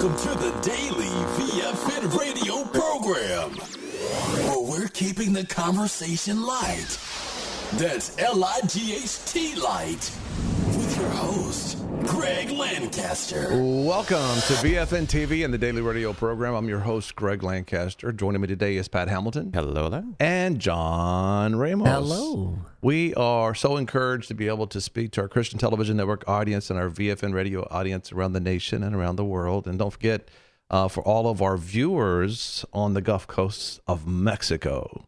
Welcome to the Daily VFN radio program, where we're keeping the conversation light. That's L-I-G-H-T light. With your host, Greg Lancaster. Welcome to VFN TV and the Daily Radio program. I'm your host, Greg Lancaster. Joining me today is Pat Hamilton. Hello there. And John Ramos. Hello. We are so encouraged to be able to speak to our Christian Television Network audience and our VFN Radio audience around the nation and around the world. And don't forget, for all of our viewers on the Gulf Coast of Mexico,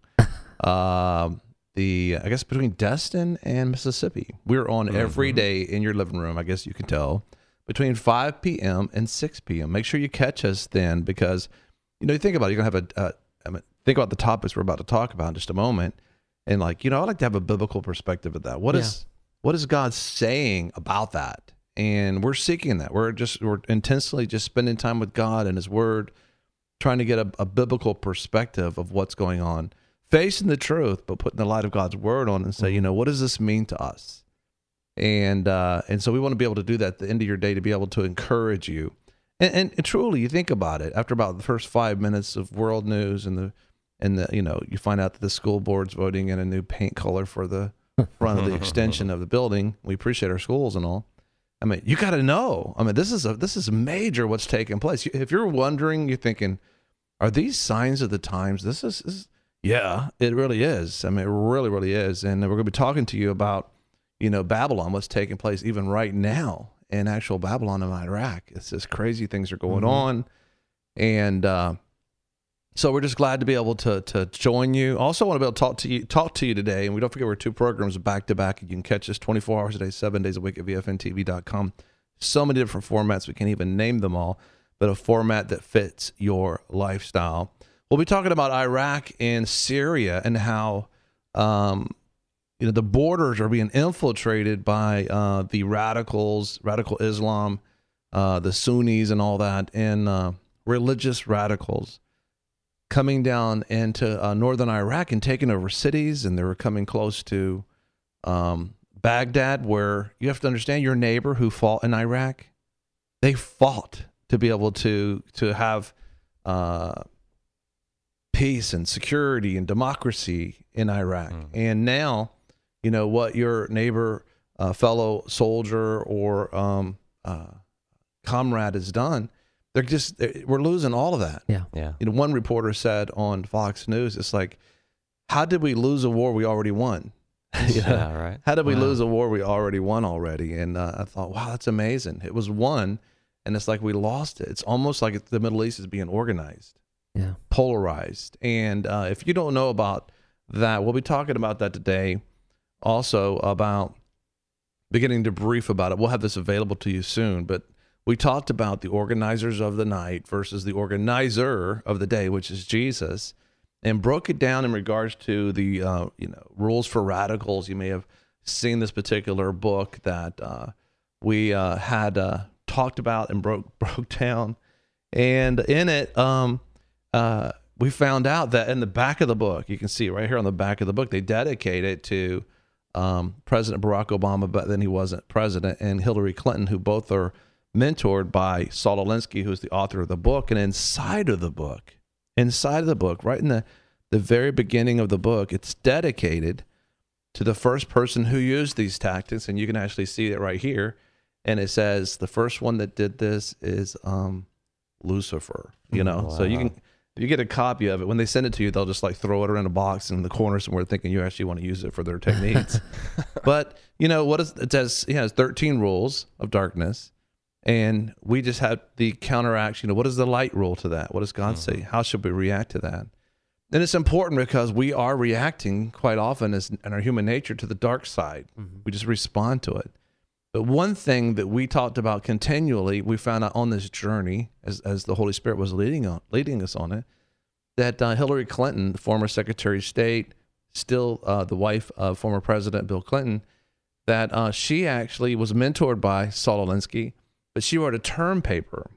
I guess between Destin and Mississippi, we're on every day in your living room, I guess you can tell, between 5 p.m. and 6 p.m. Make sure you catch us then, because, you know, you think about it, you're going to have think about the topics we're about to talk about in just a moment. And I like to have a biblical perspective of that. What is God saying about that? And we're seeking that. We're intensely just spending time with God and His Word, trying to get a biblical perspective of what's going on. Facing the truth, but putting the light of God's Word on and say, you know, what does this mean to us? And so we want to be able to do that at the end of your day, to be able to encourage you. And truly, you think about it, after about the first 5 minutes of world news and you know, you find out that the school board's voting in a new paint color for the front of the extension of the building. We appreciate our schools and all. I mean, you got to know. I mean, this is major what's taking place. If you're wondering, you're thinking, are these signs of the times? This is yeah, it really is. I mean, it really, really is. And we're going to be talking to you about, you know, Babylon, what's taking place even right now in actual Babylon in Iraq. It's just crazy things are going on. And so we're just glad to be able to join you. Also want to be able to talk to you today. And we don't forget, we're 2 programs back to back. You can catch us 24 hours a day, 7 days a week at VFNTV.com. So many different formats. We can't even name them all, but a format that fits your lifestyle. We'll be talking about Iraq and Syria and how, you know, the borders are being infiltrated by the radical Islam, the Sunnis and all that, and religious radicals coming down into northern Iraq and taking over cities. And they were coming close to Baghdad, where you have to understand, your neighbor who fought in Iraq, they fought to be able to have peace and security and democracy in Iraq. And now, you know, what your neighbor, fellow soldier or comrade has done, we're losing all of that. Yeah. You know, one reporter said on Fox News, it's like, how did we lose a war we already won? Yeah, right. How did we lose a war we already won already? And I thought, wow, that's amazing. It was won, and it's like we lost it. It's almost like the Middle East is being organized. Yeah. Polarized. And if you don't know about that, we'll be talking about that today. Also about beginning to brief about it. We'll have this available to you soon. But we talked about the organizers of the night versus the organizer of the day, which is Jesus, and broke it down in regards to the you know, rules for radicals. You may have seen this particular book that we had talked about and broke down. And in it, we found out that in the back of the book, you can see right here on the back of the book, they dedicate it to President Barack Obama, but then he wasn't president, and Hillary Clinton, who both are mentored by Saul Alinsky, who's the author of the book. And inside of the book, right in the very beginning of the book, it's dedicated to the first person who used these tactics. And you can actually see it right here. And it says the first one that did this is Lucifer, you know. Wow. So you get a copy of it. When they send it to you, they'll just like throw it around a box in the corner somewhere, thinking you actually want to use it for their techniques. But you know what it says? It has 13 rules of darkness, and we just have the counteract. You know, what is the light rule to that? What does God say? How should we react to that? And it's important because we are reacting quite often in our human nature to the dark side. We just respond to it. But one thing that we talked about continually, we found out on this journey, as the Holy Spirit was leading us on it, that Hillary Clinton, the former Secretary of State, still the wife of former President Bill Clinton, that she actually was mentored by Saul Alinsky, but she wrote a term paper,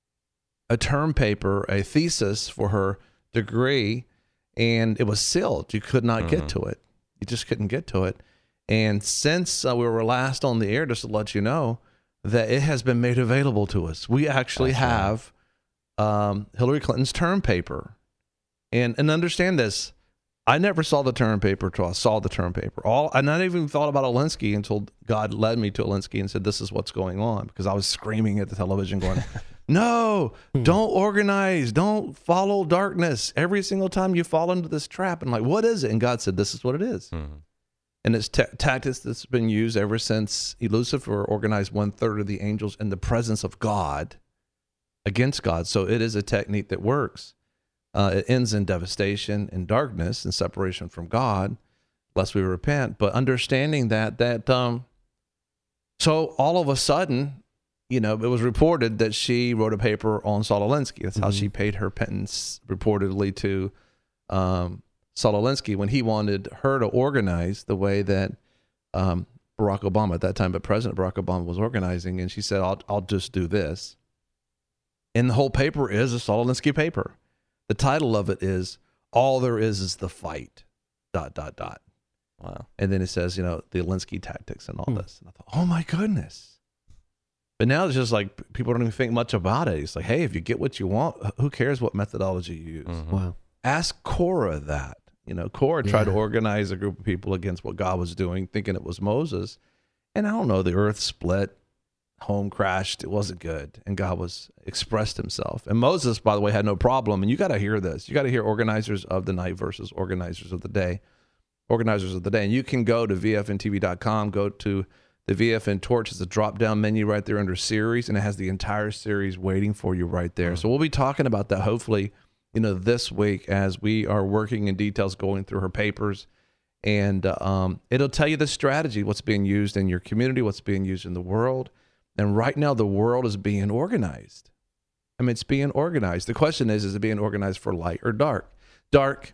a thesis for her degree, and it was sealed. You could not get to it. You just couldn't get to it. And since we were last on the air, just to let you know, that it has been made available to us. We actually have Hillary Clinton's term paper. And understand this, I never saw the term paper until I saw the term paper. I not even thought about Alinsky until God led me to Alinsky and said, this is what's going on. Because I was screaming at the television going, no, don't organize. Don't follow darkness. Every single time you fall into this trap. And like, what is it? And God said, this is what it is. Mm-hmm. And it's tactics that's been used ever since Lucifer organized 1/3 of the angels in the presence of God against God. So it is a technique that works. It ends in devastation and darkness and separation from God, lest we repent. But understanding that so all of a sudden, it was reported that she wrote a paper on Saul Alinsky. That's how she paid her pittance, reportedly, to Saul Alinsky when he wanted her to organize the way that Barack Obama at that time, but President Barack Obama was organizing. And she said, I'll just do this. And the whole paper is a Saul Alinsky paper. The title of it is All There Is the Fight, ... Wow. And then it says, the Alinsky tactics and all this. And I thought, oh my goodness. But now it's just like people don't even think much about it. It's like, hey, if you get what you want, who cares what methodology you use? Mm-hmm. Wow. Ask Korah that. Korah tried to organize a group of people against what God was doing, thinking it was Moses. And I don't know, the earth split. Home crashed. It wasn't good. And God expressed himself. And Moses, by the way, had no problem. And you got to hear this. You got to hear organizers of the night versus organizers of the day. Organizers of the day. And you can go to vfntv.com, go to the VFN Torch. It's a drop-down menu right there under series, and it has the entire series waiting for you right there. So we'll be talking about that hopefully, this week as we are working in details, going through her papers. And it'll tell you the strategy, what's being used in your community, what's being used in the world. And right now, the world is being organized. I mean, it's being organized. The question is it being organized for light or dark? Dark.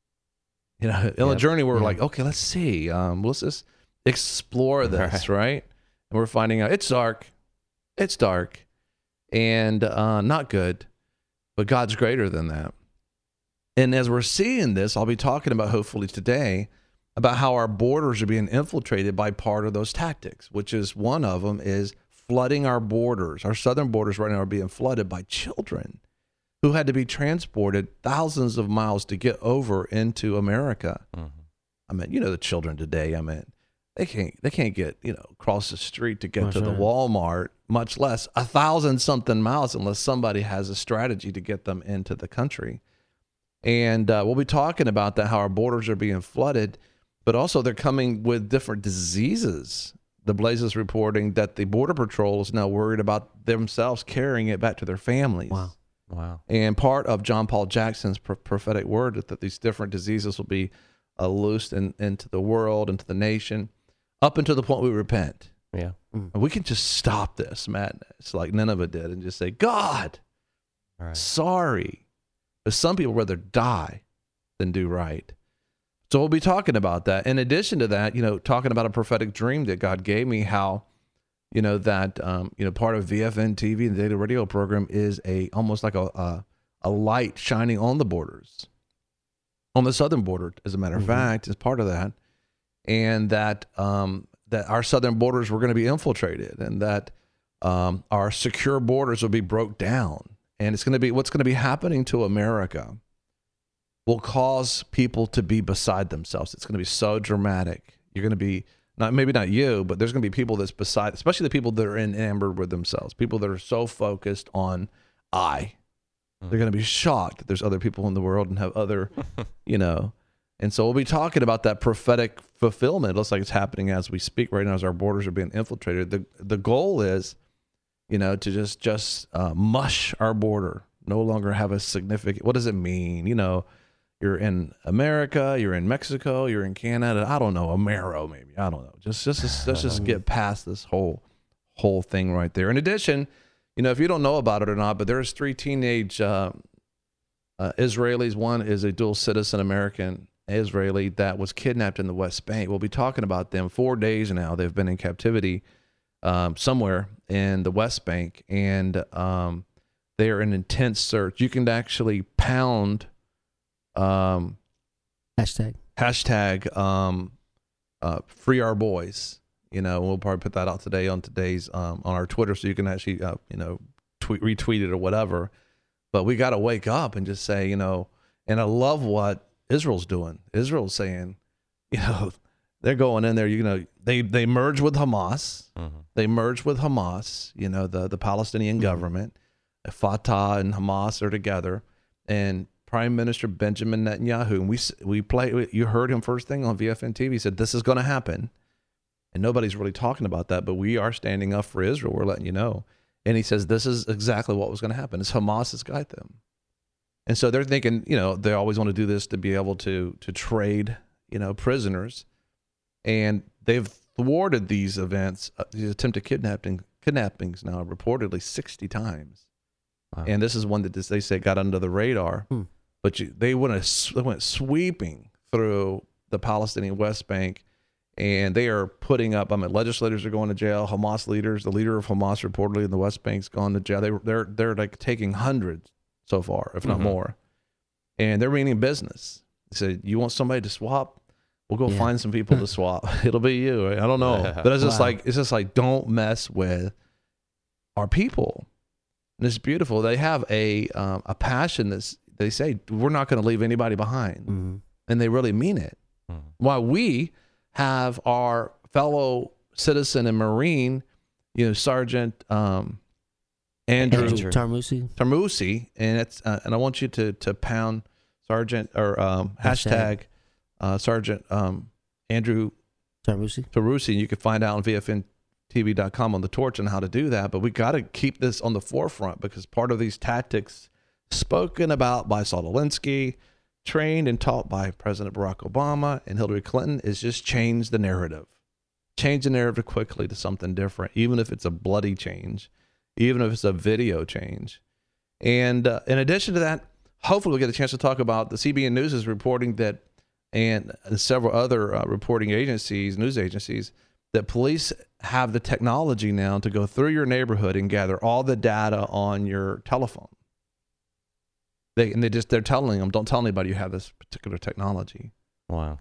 In a journey where we're like, okay, let's see. Let's just explore this, right? And we're finding out it's dark. It's dark. And not good. But God's greater than that. And as we're seeing this, I'll be talking about, hopefully today, about how our borders are being infiltrated by part of those tactics, which is one of them is flooding our borders. Our southern borders right now are being flooded by children who had to be transported thousands of miles to get over into America. Mm-hmm. I mean, the children today, they can't get, across the street to get to the Walmart, much less 1,000-something miles unless somebody has a strategy to get them into the country. And we'll be talking about that, how our borders are being flooded, but also they're coming with different diseases. The Blaze is reporting that the Border Patrol is now worried about themselves carrying it back to their families. Wow. And part of John Paul Jackson's prophetic word is that these different diseases will be loosed into the world, into the nation, up until the point we repent. Yeah. And we can just stop this madness like Nineveh did and just say, God, sorry. But some people rather die than do right. So we'll be talking about that. In addition to that, talking about a prophetic dream that God gave me, how, that, part of VFN TV and the daily radio program is almost like a light shining on the borders, on the southern border, as a matter of fact, is part of that. And that our southern borders were going to be infiltrated, and that our secure borders will be broke down. And it's going to be what's going to be happening to America will cause people to be beside themselves. It's going to be so dramatic. You're going to be, maybe not you, but there's going to be people that's beside, especially the people that are enamored with themselves, people that are so focused on I. They're going to be shocked that there's other people in the world and have other, And so we'll be talking about that prophetic fulfillment. It looks like it's happening as we speak right now, as our borders are being infiltrated. The goal is, to just mush our border, no longer have a significant, what does it mean? You're in America, you're in Mexico, you're in Canada. I don't know, Amero maybe. I don't know. Let's just get past this whole thing right there. In addition, if you don't know about it or not, but there's 3 teenage Israelis. One is a dual citizen American Israeli that was kidnapped in the West Bank. We'll be talking about them. 4 days now they've been in captivity somewhere in the West Bank, and they are in intense search. You can actually pound hashtag free our boys. We'll probably put that out today on our Twitter, so you can actually retweet it or whatever. But we got to wake up and just say, and I love what Israel's doing. Israel's saying, they're going in there, they merge with Hamas. Mm-hmm. They merge with Hamas, the Palestinian government. Fatah and Hamas are together. And Prime Minister Benjamin Netanyahu, and you heard him first thing on VFN TV, he said, this is going to happen. And nobody's really talking about that, but we are standing up for Israel. We're letting you know. And he says, this is exactly what was going to happen. It's Hamas has got them. And so they're thinking, they always want to do this to be able to trade, prisoners. And they've thwarted these events, these attempted kidnappings now reportedly 60 times. Wow. And this is one that they say got under the radar. But they went sweeping through the Palestinian West Bank, and they are putting up. Legislators are going to jail. Hamas leaders, the leader of Hamas reportedly in the West Bank's gone to jail. They're like taking hundreds so far, if not more, and they're meaning business. They said, "You want somebody to swap? We'll go find some people to swap. It'll be you." Right? I don't know, but it's just like don't mess with our people. And it's beautiful. They have a passion that's. They say, we're not going to leave anybody behind. And they really mean it. While we have our fellow citizen and Marine, Sergeant Andrew Tarmusi, and I want you to pound Sergeant or hashtag Sergeant Andrew Tarmusi, and you can find out on VFNTV.com on the Torch on how to do that. But we got to keep this on the forefront, because part of these tactics spoken about by Saul Alinsky, trained and taught by President Barack Obama and Hillary Clinton, is just change the narrative quickly to something different, even if it's a bloody change, even if it's a video change. And in addition to that, hopefully we'll get a chance to talk about the CBN News is reporting that, and several other reporting agencies, news agencies, that police have the technology now to go through your neighborhood and gather all the data on your telephone. They're telling them, don't tell anybody you have this particular technology. Wow.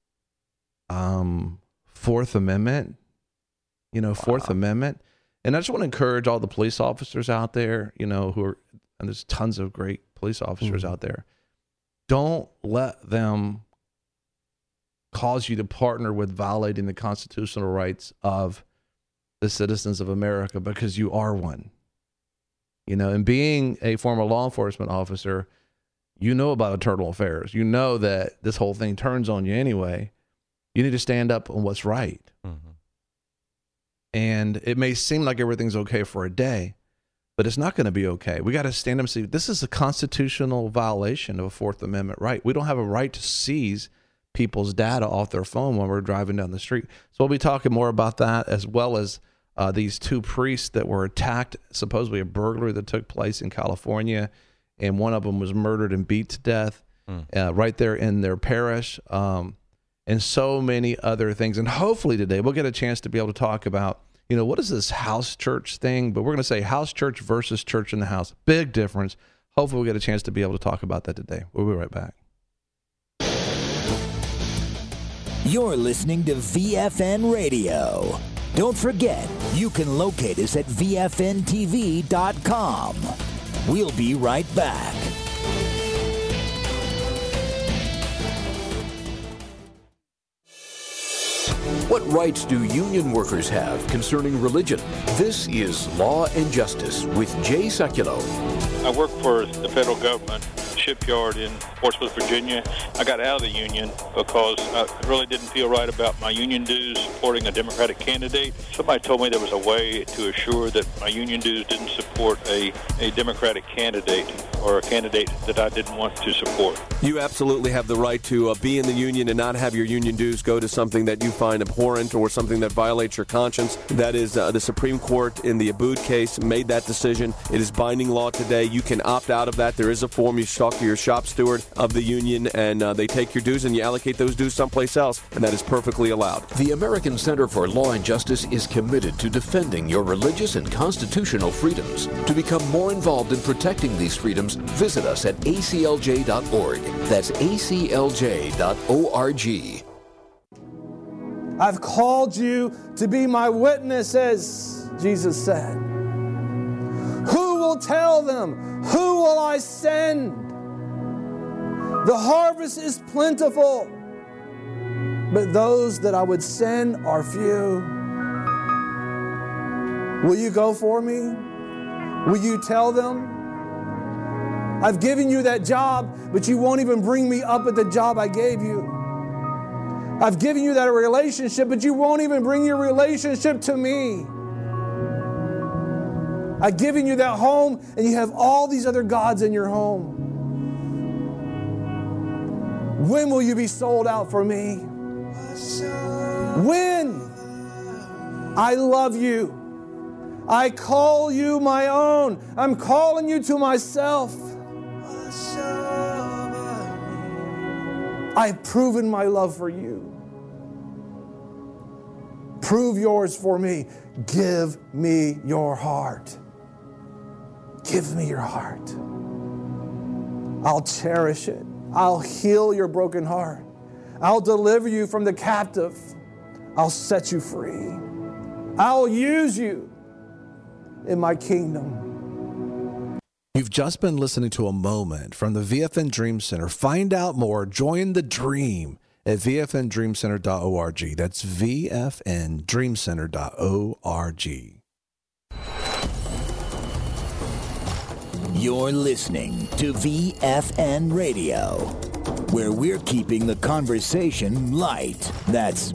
Fourth Amendment, Fourth Amendment. And I just want to encourage all the police officers out there, and there's tons of great police officers out there. Don't let them cause you to partner with violating the constitutional rights of the citizens of America, because you are one. And being a former law enforcement officer, about internal affairs. That this whole thing turns on you anyway. You need to stand up on what's right. And it may seem like everything's okay for a day, but it's not going to be okay. We got to stand up and say, this is a constitutional violation of a Fourth Amendment right. We don't have a right to seize people's data off their phone when we're driving down the street. So we'll be talking more about that, as well as these two priests that were attacked, supposedly a burglary that took place in California, and one of them was murdered and beat to death right there in their parish, and so many other things. And hopefully today we'll get a chance to be able to talk about, what is this house church thing? But we're going to say house church versus church in the house. Big difference. Hopefully we'll get a chance to be able to talk about that today. We'll be right back. You're listening to VFN Radio. Don't forget, you can locate us at VFNTV.com. We'll be right back. What rights do union workers have concerning religion? This is Law and Justice with Jay Sekulow. I work for the federal government shipyard in Portsmouth, Virginia. I got out of the union because I really didn't feel right about my union dues supporting a Democratic candidate. Somebody told me there was a way to assure that my union dues didn't support a Democratic candidate or a candidate that I didn't want to support. You absolutely have the right to be in the union and not have your union dues go to something that you find abhorrent or something that violates your conscience. That is the Supreme Court in the Abood case made that decision. It is binding law today. You can opt out of that. There is a form. You talk to your shop steward of the union, and they take your dues, and you allocate those dues someplace else, and that is perfectly allowed. The American Center for Law and Justice is committed to defending your religious and constitutional freedoms. To become more involved in protecting these freedoms, visit us at aclj.org. That's aclj.org. I've called you to be my witnesses, Jesus said. Who will will tell them? Who will I send? The harvest is plentiful, but those that I would send are few. Will you go for me? Will you tell them? I've given you that job, but you won't even bring me up at the job I gave you. I've given you that relationship, but you won't even bring your relationship to me. I've given you that home, and you have all these other gods in your home. When will you be sold out for me? When? I love you. I call you my own. I'm calling you to myself. I've proven my love for you. Prove yours for me. Give me your heart. Give me your heart. I'll cherish it. I'll heal your broken heart. I'll deliver you from the captive. I'll set you free. I'll use you in my kingdom. You've just been listening to a moment from the VFN Dream Center. Find out more. Join the dream at vfndreamcenter.org. That's vfndreamcenter.org. You're listening to VFN Radio, where we're keeping the conversation light. That's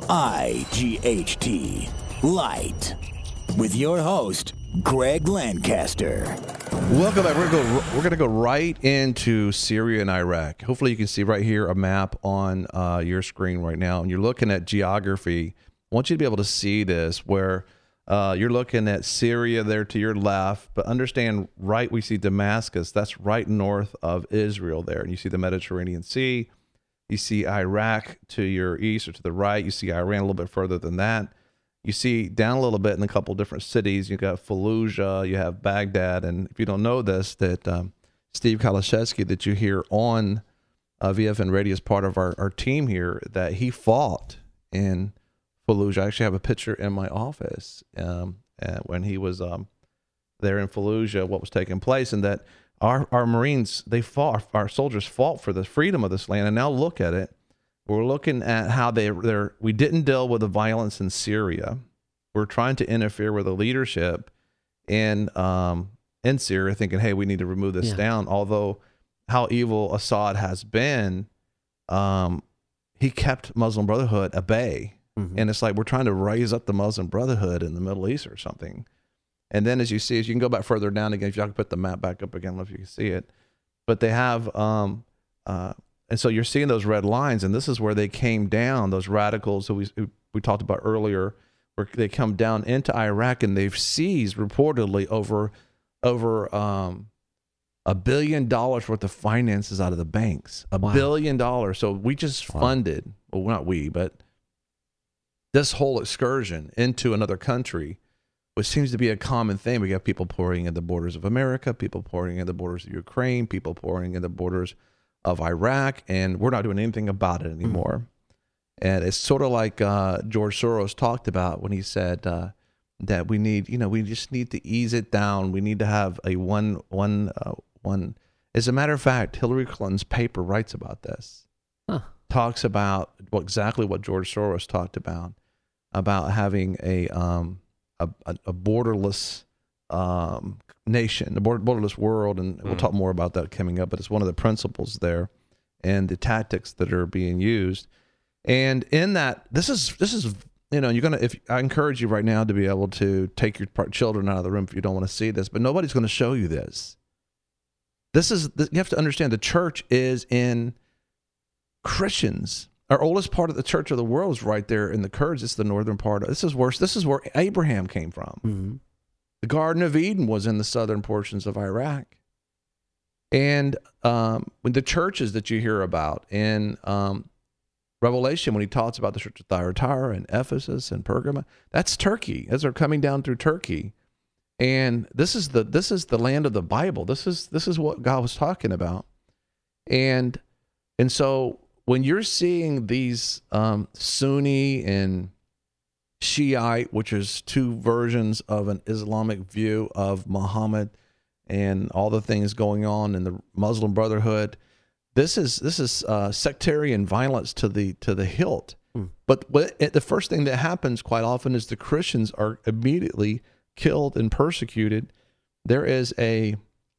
L-I-G-H-T, light. With your host, Greg Lancaster. Welcome back. We're going to go right into Syria and Iraq. Hopefully you can see right here a map on your screen right now, and you're looking at geography. I want you to be able to see this where you're looking at Syria there to your left, but understand right, we see Damascus. That's right north of Israel there. And you see the Mediterranean Sea. You see Iraq to your east or to the right. You see Iran a little bit further than that. You see down a little bit in a couple different cities. You got Fallujah, you have Baghdad. And if you don't know this, that Steve Kalashevsky that you hear on VFN Radio is part of our team here, that he fought in Fallujah. I actually have a picture in my office when he was there in Fallujah, what was taking place, and that our Marines, they fought, our soldiers fought for the freedom of this land. And now look at it. We're looking at how we didn't deal with the violence in Syria. We're trying to interfere with the leadership in Syria, thinking, hey, we need to remove this down. Although how evil Assad has been, he kept Muslim Brotherhood at bay. Mm-hmm. And it's like we're trying to raise up the Muslim Brotherhood in the Middle East or something. And then as you see, as you can go back further down again, if y'all can put the map back up again, I don't know if you can see it. But they have, and so you're seeing those red lines, and this is where they came down, those radicals who we talked about earlier, where they come down into Iraq, and they've seized reportedly over $1 billion worth of finances out of the banks. $1 billion. So we just funded, well, not we, but this whole excursion into another country, which seems to be a common thing. We got people pouring in the borders of America, people pouring in the borders of Ukraine, people pouring in the borders of Iraq, and we're not doing anything about it anymore. And it's sort of like George Soros talked about when he said that we need, we just need to ease it down. We need to have a one. As a matter of fact, Hillary Clinton's paper writes about this. Talks about exactly what George Soros talked about having a borderless nation, a borderless world, and we'll talk more about that coming up. But it's one of the principles there, and the tactics that are being used. And in that, this is you're gonna. If I encourage you right now to be able to take your children out of the room if you don't want to see this, but nobody's going to show you this. You have to understand the church is in Christians. Our oldest part of the church of the world is right there in the Kurds. It's the northern part. This is worse. This is where Abraham came from. Mm-hmm. The Garden of Eden was in the southern portions of Iraq. And when the churches that you hear about in Revelation, when he talks about the church of Thyatira and Ephesus and Pergamum, that's Turkey. As they're coming down through Turkey. And this is the land of the Bible. This is what God was talking about. And so when you're seeing these Sunni and Shiite, which is two versions of an Islamic view of Muhammad, and all the things going on in the Muslim Brotherhood. This is sectarian violence to the hilt. But the first thing that happens quite often is the Christians are immediately killed and persecuted. There is a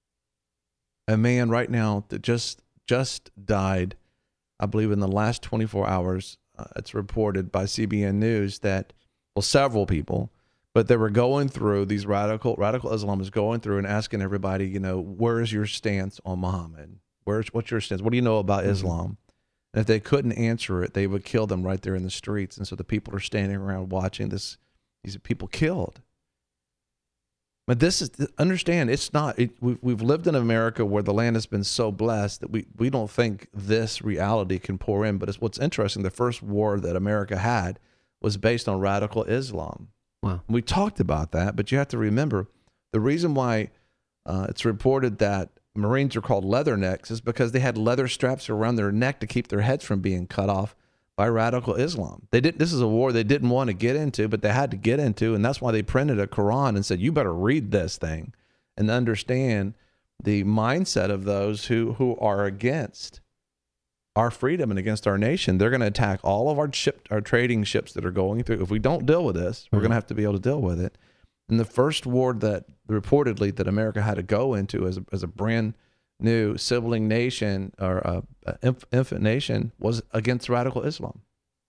man right now that just died, I believe, in the last 24 hours. It's reported by CBN News that, well, several people, but they were going through, these radical Islam is going through and asking everybody, where is your stance on Muhammad? What's your stance? What do you know about Islam? And if they couldn't answer it, they would kill them right there in the streets. And so the people are standing around watching these people killed. But understand, it's not, we've lived in America where the land has been so blessed that we don't think this reality can pour in. But what's interesting, the first war that America had was based on radical Islam. Wow. We talked about that, but you have to remember, the reason why it's reported that Marines are called leathernecks is because they had leather straps around their neck to keep their heads from being cut off by radical Islam. This is a war they didn't want to get into, but they had to get into, and that's why they printed a Quran and said, you better read this thing and understand the mindset of those who are against our freedom and against our nation. They're going to attack all of our trading ships that are going through. If we don't deal with this, we're going to have to be able to deal with it. And the first war that reportedly that America had to go into as a brand new sibling nation or infant nation was against radical Islam.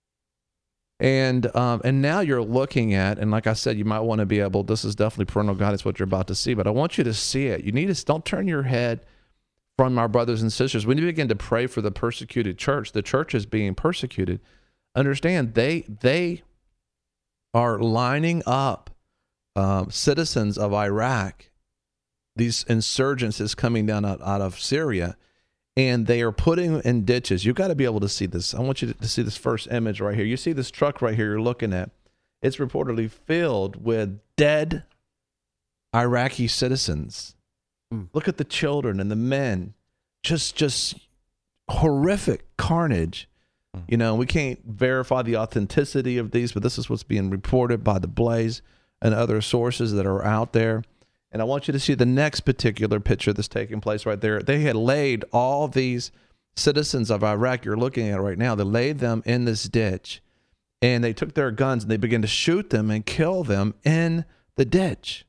And now you're looking at, and like I said, you might want to be able, this is definitely parental guidance, what you're about to see, but I want you to see it. You need to, don't turn your head from our brothers and sisters. We need to begin to pray for the persecuted church. The church is being persecuted. Understand, they are lining up citizens of Iraq, these insurgents is coming down out of Syria, and they are putting in ditches. You've got to be able to see this. I want you to see this first image right here. You see this truck right here you're looking at. It's reportedly filled with dead Iraqi citizens. Look at the children and the men. Just horrific carnage. We can't verify the authenticity of these, but this is what's being reported by The Blaze and other sources that are out there. And I want you to see the next particular picture that's taking place right there. They had laid all these citizens of Iraq you're looking at right now, they laid them in this ditch, and they took their guns and they began to shoot them and kill them in the ditch.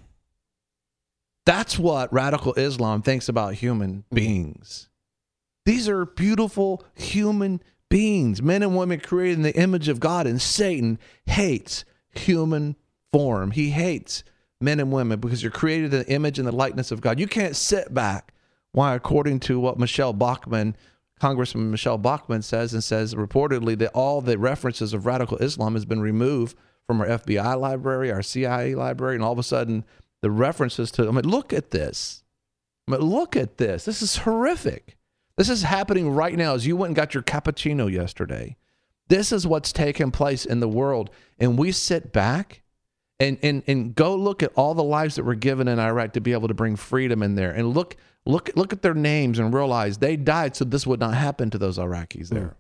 That's what radical Islam thinks about human beings. These are beautiful human beings, men and women created in the image of God, and Satan hates human form. He hates men and women because you're created in the image and the likeness of God. You can't sit back. Why, according to what Congressman Michelle Bachmann says reportedly that all the references of radical Islam has been removed from our FBI library, our CIA library, and all of a sudden the references to, look at this. Look at this. This is horrific. This is happening right now as you went and got your cappuccino yesterday. This is what's taking place in the world. And we sit back and go look at all the lives that were given in Iraq to be able to bring freedom in there. And look at their names and realize they died so this would not happen to those Iraqis there.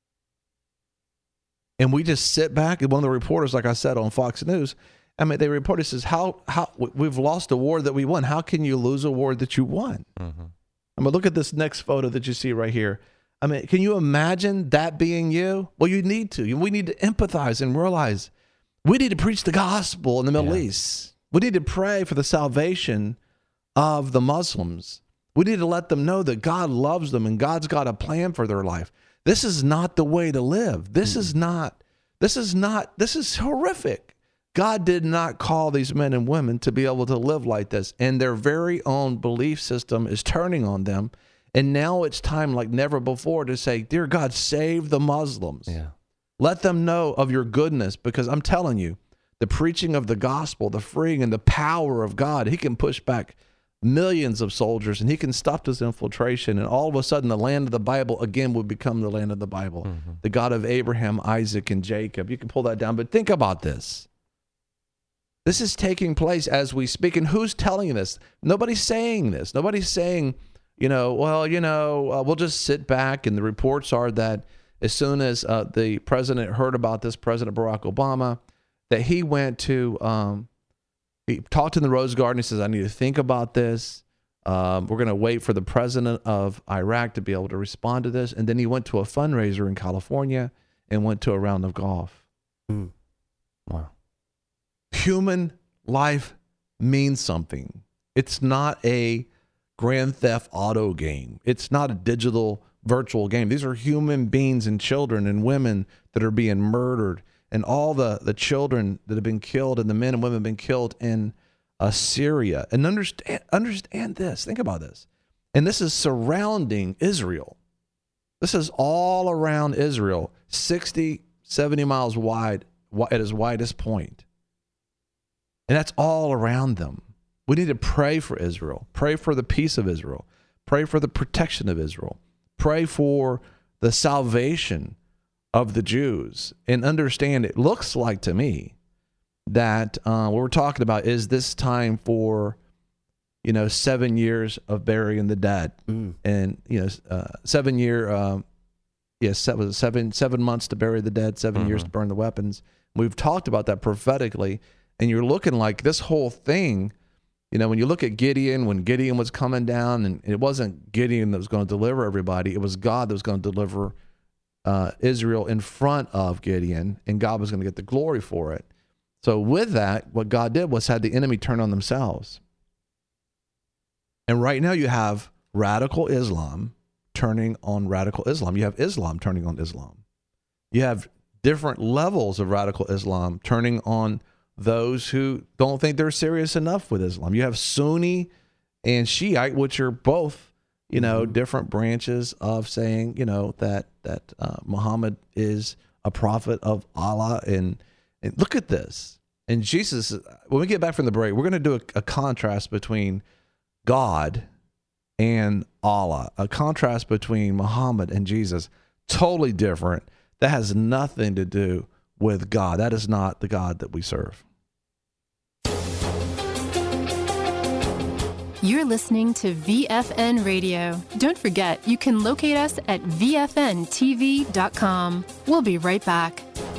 And we just sit back. And one of the reporters, like I said, on Fox News, they reported, says, how we've lost a war that we won. How can you lose a war that you won? Look at this next photo that you see right here. Can you imagine that being you? Well, you need to. We need to empathize and realize we need to preach the gospel in the Middle East. We need to pray for the salvation of the Muslims. We need to let them know that God loves them and God's got a plan for their life. This is not the way to live. This is horrific. God did not call these men and women to be able to live like this, and their very own belief system is turning on them. And now it's time like never before to say, dear God, save the Muslims. Let them know of your goodness, because I'm telling you, the preaching of the gospel, the freeing and the power of God, he can push back millions of soldiers and he can stop this infiltration. And all of a sudden, the land of the Bible again would become the land of the Bible. The God of Abraham, Isaac, and Jacob. You can pull that down, but think about this. This is taking place as we speak. And who's telling you this? Nobody's saying this. Nobody's saying, we'll just sit back. And the reports are that as soon as the president heard about this, President Barack Obama, that he went to, he talked in the Rose Garden. He says, I need to think about this. We're going to wait for the president of Iraq to be able to respond to this. And then he went to a fundraiser in California and went to a round of golf. Wow. Human life means something. It's not a Grand Theft Auto game. It's not a digital virtual game. These are human beings and children and women that are being murdered, and all the children that have been killed and the men and women have been killed in Syria. And understand this. Think about this. And this is surrounding Israel. This is all around Israel, 60, 70 miles wide at its widest point. And that's all around them. We need to pray for Israel, pray for the peace of Israel, pray for the protection of Israel, pray for the salvation of the Jews, and understand it looks like to me that what we're talking about is this time for, 7 years of burying the dead, and 7 year, 7 months to bury the dead, 7 years to burn the weapons. We've talked about that prophetically, and you're looking like this whole thing. When you look at Gideon, when Gideon was coming down, and it wasn't Gideon that was going to deliver everybody, it was God that was going to deliver Israel in front of Gideon, and God was going to get the glory for it. So with that, what God did was had the enemy turn on themselves. And right now you have radical Islam turning on radical Islam. You have Islam turning on Islam. You have different levels of radical Islam turning on those who don't think they're serious enough with Islam. You have Sunni and Shiite, which are both, different branches of saying, that Muhammad is a prophet of Allah. And look at this. And Jesus, when we get back from the break, we're going to do a contrast between God and Allah, a contrast between Muhammad and Jesus, totally different. That has nothing to do with God. That is not the God that we serve. You're listening to VFN Radio. Don't forget, you can locate us at VFNTV.com. We'll be right back.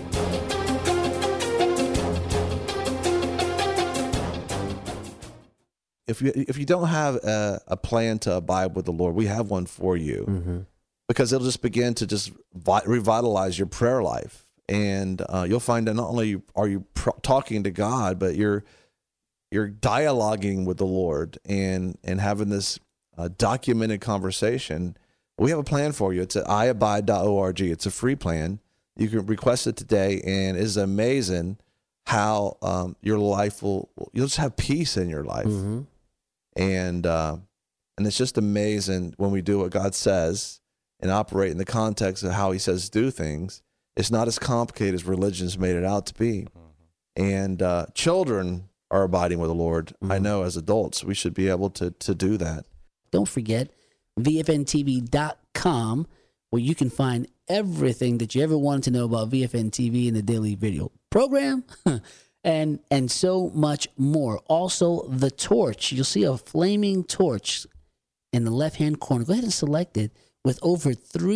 If you don't have a plan to abide with the Lord, we have one for you, because it'll just begin to just revitalize your prayer life, and you'll find that not only are you talking to God, but you're dialoguing with the Lord and having this documented conversation. We have a plan for you. It's at iabide.org. It's a free plan. You can request it today, and it's amazing how your life you'll just have peace in your life. And it's just amazing when we do what God says and operate in the context of how he says do things. It's not as complicated as religion's made it out to be. And children are abiding with the Lord. I know as adults, we should be able to do that. Don't forget VFNTV.com, where you can find everything that you ever wanted to know about VFN TV and the daily video program. And so much more. Also, the torch. You'll see a flaming torch in the left-hand corner. Go ahead and select it, with over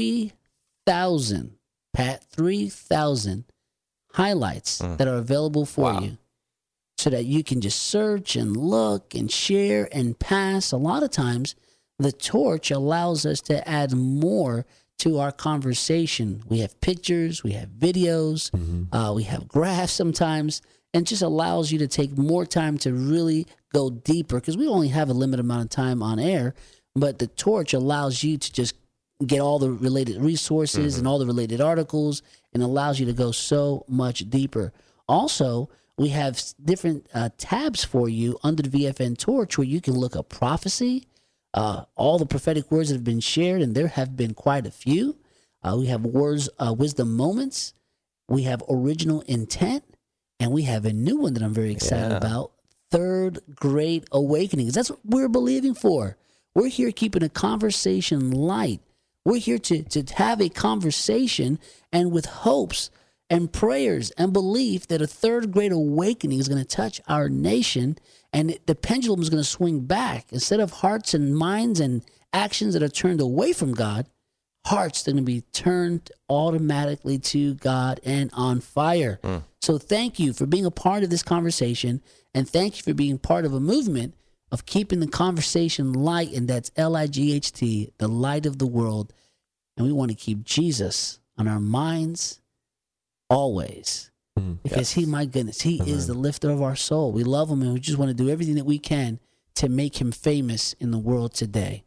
3,000, Pat, 3,000 highlights that are available for you, so that you can just search and look and share and pass. A lot of times, the torch allows us to add more to our conversation. We have pictures, we have videos, we have graphs sometimes, and just allows you to take more time to really go deeper, because we only have a limited amount of time on air. But the torch allows you to just get all the related resources and all the related articles, and allows you to go so much deeper. Also, we have different tabs for you under the VFN Torch, where you can look up prophecy, all the prophetic words that have been shared, and there have been quite a few. We have wisdom moments. We have original intent. And we have a new one that I'm very excited about, Third Great Awakenings. That's what we're believing for. We're here keeping a conversation light. We're here to have a conversation, and with hopes and prayers and belief that a third great awakening is going to touch our nation, and the pendulum is going to swing back. Instead of hearts and minds and actions that are turned away from God, hearts that are going to be turned automatically to God and on fire. So thank you for being a part of this conversation, and thank you for being part of a movement of keeping the conversation light, and that's LIGHT, the light of the world. And we want to keep Jesus on our minds always. Because he, my goodness, he is the lifter of our soul. We love him, and we just want to do everything that we can to make him famous in the world today.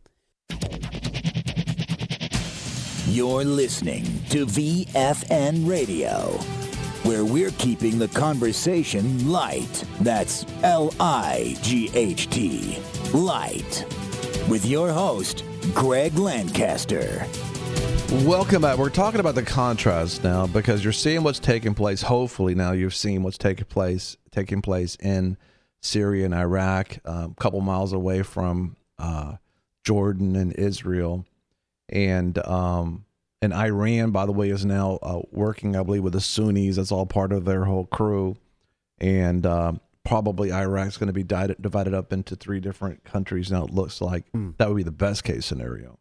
You're listening to VFN Radio, where we're keeping the conversation light. That's LIGHT, light. With your host, Greg Lancaster. Welcome back. We're talking about the contrast now because you're seeing what's taking place. Hopefully now you've seen what's taking place in Syria and Iraq, a couple miles away from Jordan and Israel. And Iran, by the way, is now working, I believe, with the Sunnis. That's all part of their whole crew. And probably Iraq's going to be divided up into 3 different countries now, it looks like. That would be the best case scenario.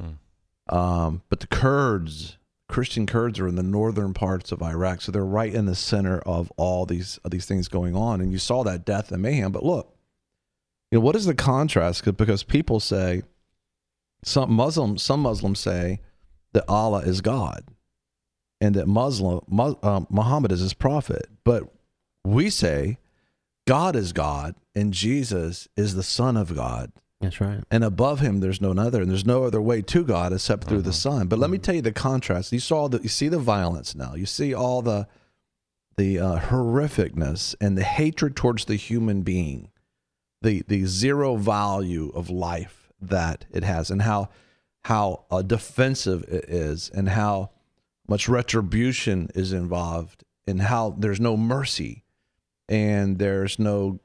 But the Kurds, Christian Kurds, are in the northern parts of Iraq. So they're right in the center of all these things going on. And you saw that death and mayhem. But look, what is the contrast? Because people say, some Muslims say that Allah is God and that Muhammad is his prophet. But we say God is God and Jesus is the Son of God. That's right. And above him, there's no other, and there's no other way to God except through the Son. But let me tell you the contrast. You see the violence now. You see all the horrificness and the hatred towards the human being, the zero value of life that it has, and how defensive it is, and how much retribution is involved, and how there's no mercy, and there's no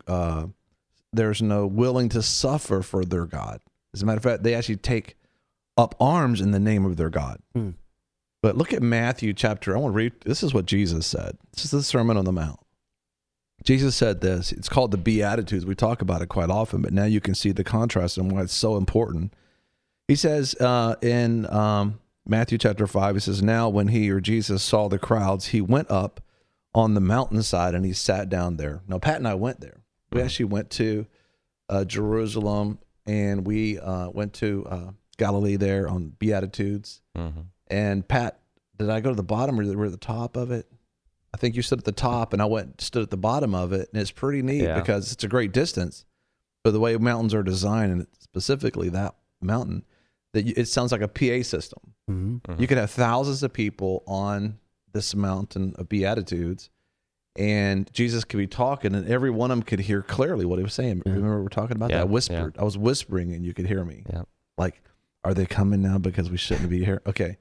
willing to suffer for their God. As a matter of fact, they actually take up arms in the name of their God. But look at Matthew chapter. I want to read. This is what Jesus said. This is the Sermon on the Mount. Jesus said this. It's called the Beatitudes. We talk about it quite often, but now you can see the contrast and why it's so important. He says in Matthew chapter 5, he says, now when he, or Jesus, saw the crowds, he went up on the mountainside and he sat down there. Now, Pat and I went there. We actually went to Jerusalem, and we went to Galilee there on Beatitudes. And Pat, did I go to the bottom or were at the top of it? I think you stood at the top, and I stood at the bottom of it, and it's pretty neat because it's a great distance. But the way mountains are designed, and specifically that mountain, that it sounds like a PA system. You could have thousands of people on this mountain of Beatitudes, and Jesus could be talking, and every one of them could hear clearly what he was saying. Remember we were talking about that? I whispered. I was whispering, and you could hear me. Like, are they coming now because we shouldn't be here? Okay.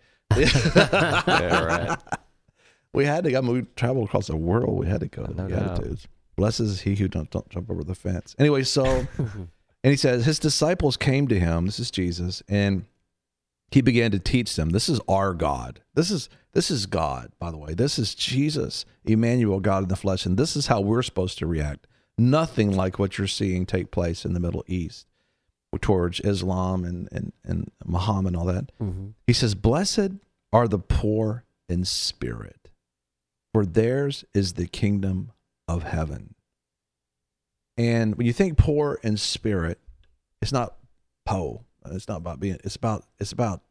Right. We had to. We traveled across the world. We had to go to the Beatitudes. Blessed is he who don't jump over the fence. Anyway, so, and he says, his disciples came to him, this is Jesus, and he began to teach them. This is our God. This is God, by the way. This is Jesus, Emmanuel, God in the flesh, and this is how we're supposed to react. Nothing like what you're seeing take place in the Middle East towards Islam and Muhammad and all that. He says, blessed are the poor in spirit, for theirs is the kingdom of heaven. And when you think poor in spirit, it's not po. It's not about being. It's about.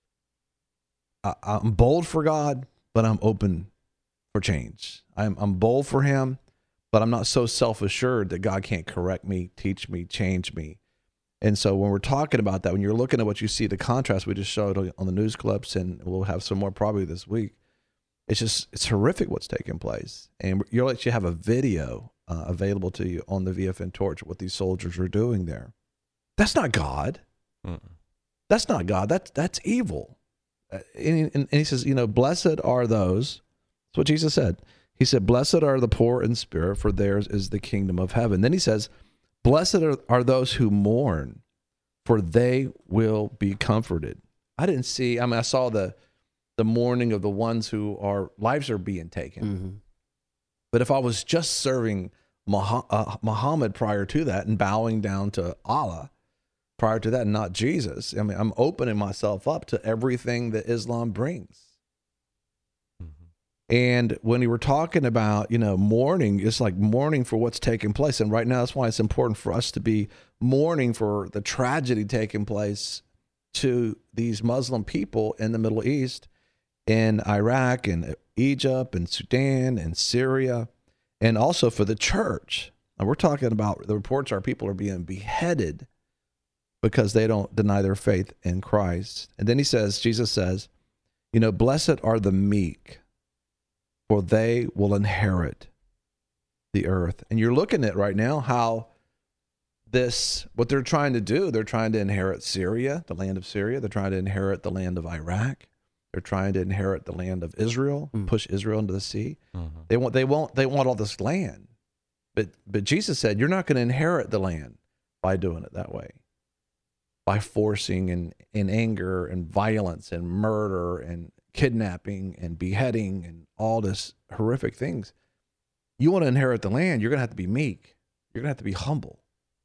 I'm bold for God, but I'm open for change. I'm bold for Him, but I'm not so self-assured that God can't correct me, teach me, change me. And so when we're talking about that, when you're looking at what you see, the contrast we just showed on the news clips, and we'll have some more probably this week. It's horrific what's taking place. And you'll actually have a video available to you on the VFN Torch, what these soldiers are doing there. That's not God. That's not God. That's evil. And he says, blessed are those. That's what Jesus said. He said, blessed are the poor in spirit, for theirs is the kingdom of heaven. Then he says, blessed are those who mourn, for they will be comforted. I saw the mourning of the ones who lives are being taken. But if I was just serving Muhammad prior to that and bowing down to Allah prior to that, and not Jesus, I'm opening myself up to everything that Islam brings. And when you were talking about, mourning, it's like mourning for what's taking place. And right now, that's why it's important for us to be mourning for the tragedy taking place to these Muslim people in the Middle East, in Iraq and Egypt and Sudan and Syria, and also for the church. And we're talking about, the reports are people are being beheaded because they don't deny their faith in Christ. And then Jesus says, blessed are the meek, for they will inherit the earth. And you're looking at right now how what they're trying to do, they're trying to inherit Syria, the land of Syria. They're trying to inherit the land of Iraq. They're trying to inherit the land of Israel, push Israel into the sea. They want all this land. But Jesus said, you're not going to inherit the land by doing it that way, by forcing and anger and violence and murder and kidnapping and beheading and all this horrific things. You want to inherit the land, you're going to have to be meek. You're going to have to be humble.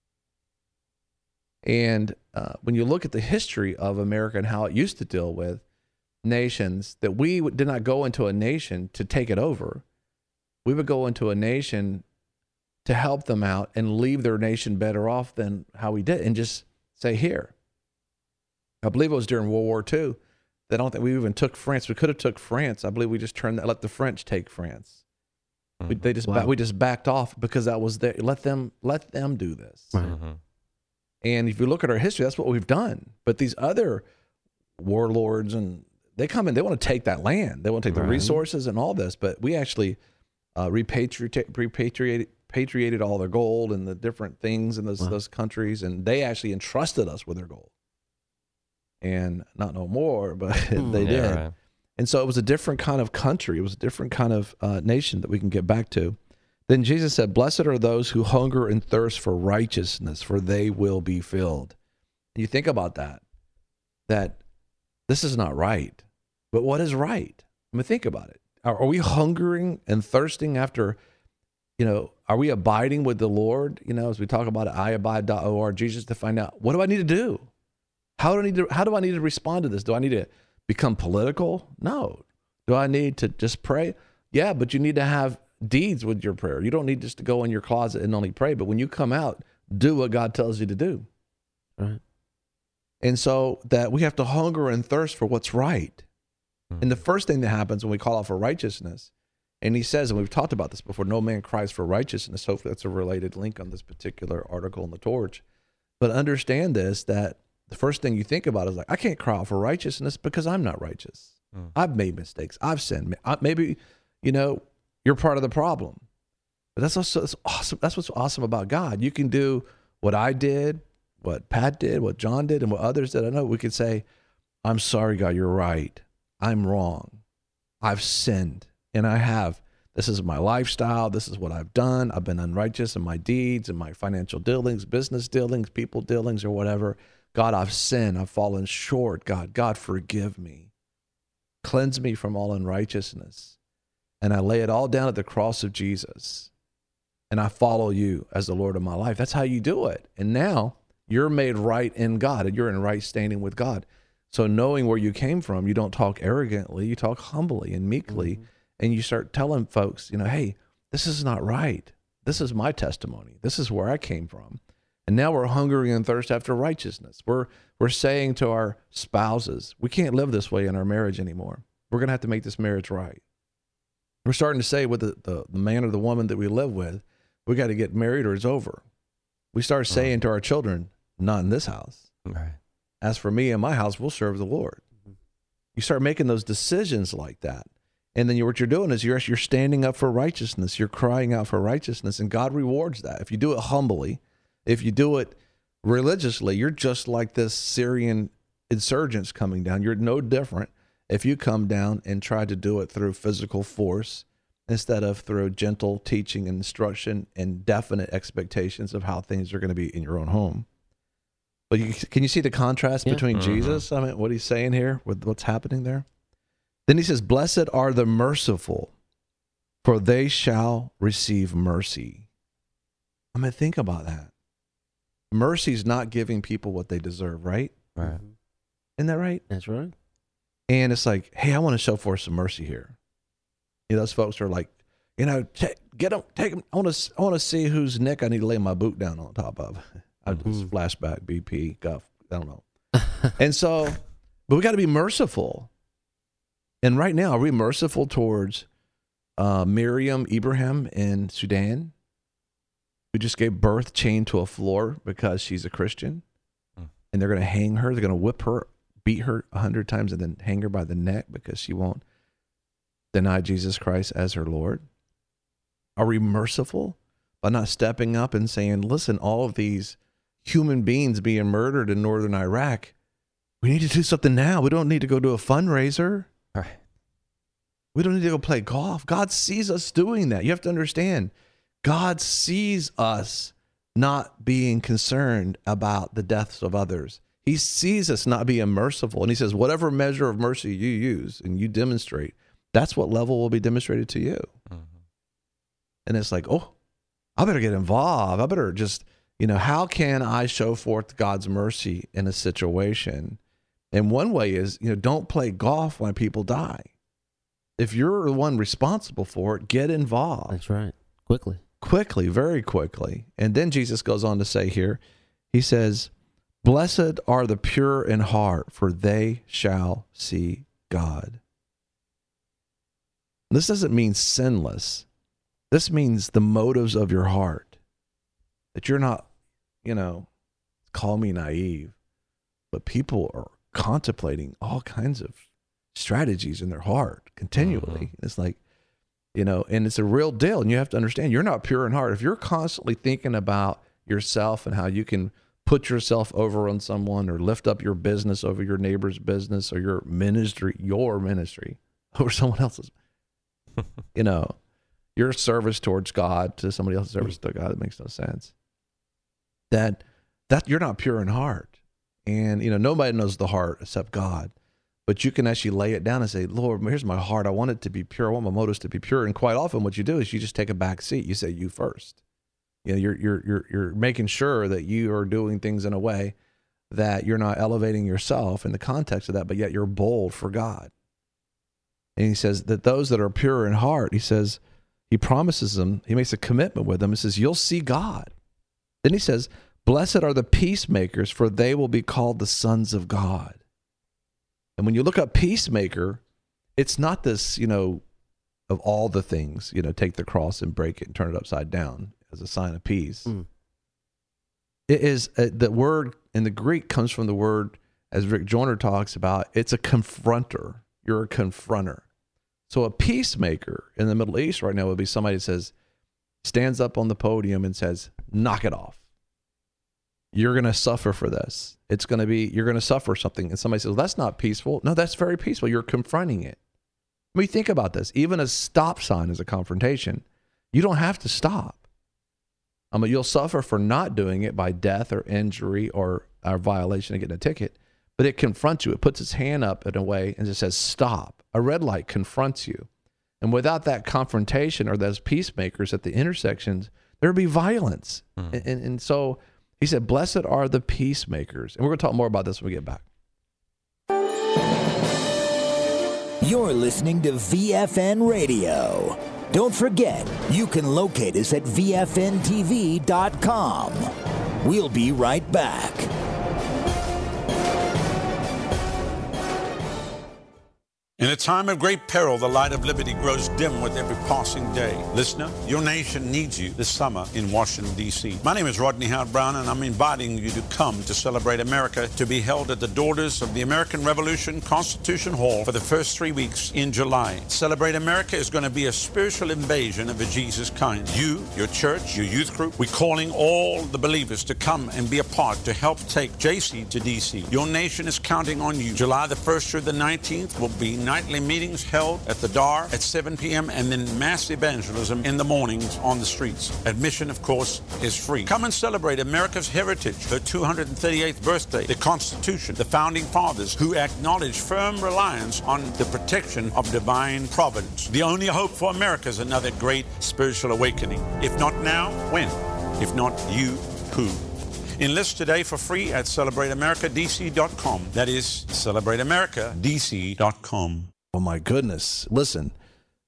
And when you look at the history of America and how it used to deal with nations, that we did not go into a nation to take it over. We would go into a nation to help them out and leave their nation better off than how we did, and just say, here. I believe it was during World War II. I don't think we even took France. We could have took France. I believe we just let the French take France. We just backed off because that was there. Let them do this. And if you look at our history, that's what we've done. But these other warlords, and they come in, they want to take that land. They want to take the resources and all this. But we actually repatriated all their gold and the different things in those countries, and they actually entrusted us with their gold. And not no more, but they did. Right. And so it was a different kind of country. It was a different kind of nation that we can get back to. Then Jesus said, blessed are those who hunger and thirst for righteousness, for they will be filled. And you think about that this is not right. But what is right? I mean, think about it. Are we hungering and thirsting after, are we abiding with the Lord? As we talk about it, iabide.org, Jesus, to find out, what do I need to do? How do I need to respond to this? Do I need to become political? No. Do I need to just pray? Yeah, but you need to have deeds with your prayer. You don't need just to go in your closet and only pray, but when you come out, do what God tells you to do. Right. And so that we have to hunger and thirst for what's right. And the first thing that happens when we call out for righteousness, and he says, and we've talked about this before, no man cries for righteousness. Hopefully that's a related link on this particular article in the Torch. But understand this, that the first thing you think about is like, I can't cry out for righteousness because I'm not righteous. I've made mistakes. I've sinned. Maybe, you're part of the problem. But that's awesome. That's what's awesome about God. You can do what I did, what Pat did, what John did, and what others did. I know we could say, I'm sorry, God, you're right. I'm wrong. I've sinned, and I have. This is my lifestyle. This is what I've done. I've been unrighteous in my deeds and my financial dealings, business dealings, people dealings, or whatever. God, I've sinned. I've fallen short. God, forgive me. Cleanse me from all unrighteousness. And I lay it all down at the cross of Jesus. And I follow you as the Lord of my life. That's how you do it. And now you're made right in God, and you're in right standing with God. So knowing where you came from, you don't talk arrogantly, you talk humbly and meekly, and you start telling folks, hey, this is not right. This is my testimony. This is where I came from. And now we're hungry and thirst after righteousness. We're saying to our spouses, we can't live this way in our marriage anymore. We're going to have to make this marriage right. We're starting to say with the man or the woman that we live with, we got to get married or it's over. We start saying to our children, not in this house. Right. As for me and my house, we'll serve the Lord. You start making those decisions like that. And then what you're doing is you're standing up for righteousness. You're crying out for righteousness, and God rewards that. If you do it humbly, if you do it religiously, you're just like this Syrian insurgents coming down. You're no different if you come down and try to do it through physical force instead of through gentle teaching and instruction and definite expectations of how things are going to be in your own home. But can you see the contrast between Jesus? I mean, what he's saying here with what's happening there? Then he says, blessed are the merciful, for they shall receive mercy. I mean, think about that. Mercy is not giving people what they deserve, right? Right. Isn't that right? That's right. And it's like, hey, I want to show forth some mercy here. You know, those folks are like, you know, get them, take them. I want to see whose neck I need to lay my boot down on top of. I just flashback, BP, Guff, I don't know. And so, but we got to be merciful. And right now, are we merciful towards Miriam Ibrahim in Sudan, who just gave birth chained to a floor because she's a Christian? And they're going to hang her. They're going to whip her, beat her 100 times, and then hang her by the neck because she won't deny Jesus Christ as her Lord. Are we merciful by not stepping up and saying, listen, all of these human beings being murdered in northern Iraq, we need to do something now. We don't need to go do a fundraiser. All right. We don't need to go play golf. God sees us doing that. You have to understand, God sees us not being concerned about the deaths of others. He sees us not being merciful. And he says, whatever measure of mercy you use and you demonstrate, that's what level will be demonstrated to you. And it's like, oh, I better get involved. I better just, you know, how can I show forth God's mercy in a situation? And one way is, you know, don't play golf when people die. If you're the one responsible for it, get involved. That's right. Quickly. Quickly, very quickly. And then Jesus goes on to say here, he says, blessed are the pure in heart, for they shall see God. This doesn't mean sinless. This means the motives of your heart. That you're not, you know, call me naive, but people are contemplating all kinds of strategies in their heart continually. It's like, you know, and it's a real deal. And you have to understand, you're not pure in heart. If you're constantly thinking about yourself and how you can put yourself over on someone or lift up your business over your neighbor's business or your ministry over someone else's, you know, your service towards God to somebody else's service to God, it makes no sense. That you're not pure in heart. And, you know, nobody knows the heart except God. But you can actually lay it down and say, Lord, here's my heart. I want it to be pure. I want my motives to be pure. And quite often what you do is you just take a back seat. You say you first. You know, you're making sure that you are doing things in a way that you're not elevating yourself in the context of that, but yet you're bold for God. And he says that those that are pure in heart, he says, he promises them, he makes a commitment with them. He says, you'll see God. Then he says, blessed are the peacemakers, for they will be called the sons of God. And when you look up peacemaker, it's not this, you know, of all the things, you know, take the cross and break it and turn it upside down as a sign of peace. It is, the word in the Greek comes from the word, as Rick Joyner talks about, it's a confronter. You're a confronter. So a peacemaker in the Middle East right now would be somebody that says, stands up on the podium and says, knock it off. You're going to suffer for this. It's going to be, you're going to suffer something. And somebody says, well, that's not peaceful. No, that's very peaceful. You're confronting it. I mean, think about this. Even a stop sign is a confrontation. You don't have to stop. I mean, you'll suffer for not doing it by death or injury or a violation of getting a ticket, but it confronts you. It puts its hand up in a way and it says, stop. A red light confronts you. And without that confrontation or those peacemakers at the intersections, there would be violence. And so he said, blessed are the peacemakers. And we're going to talk more about this when we get back. You're listening to VFN Radio. Don't forget, you can locate us at VFNTV.com. We'll be right back. In a time of great peril, the light of liberty grows dim with every passing day. Listener, your nation needs you this summer in Washington, D.C. My name is Rodney Howard-Brown, and I'm inviting you to come to Celebrate America, to be held at the Daughters of the American Revolution Constitution Hall for the first 3 weeks in July. Celebrate America is going to be a spiritual invasion of a Jesus kind. You, your church, your youth group, we're calling all the believers to come and be a part to help take JC to D.C. Your nation is counting on you. July the 1st through the 19th will be nightly meetings held at the DAR at 7 p.m. and then mass evangelism in the mornings on the streets. Admission, of course, is free. Come and celebrate America's heritage, her 238th birthday, the Constitution, the Founding Fathers, who acknowledge firm reliance on the protection of divine providence. The only hope for America is another great spiritual awakening. If not now, when? If not you, who? Enlist today for free at CelebrateAmericaDC.com. That is CelebrateAmericaDC.com. Oh my goodness. Listen,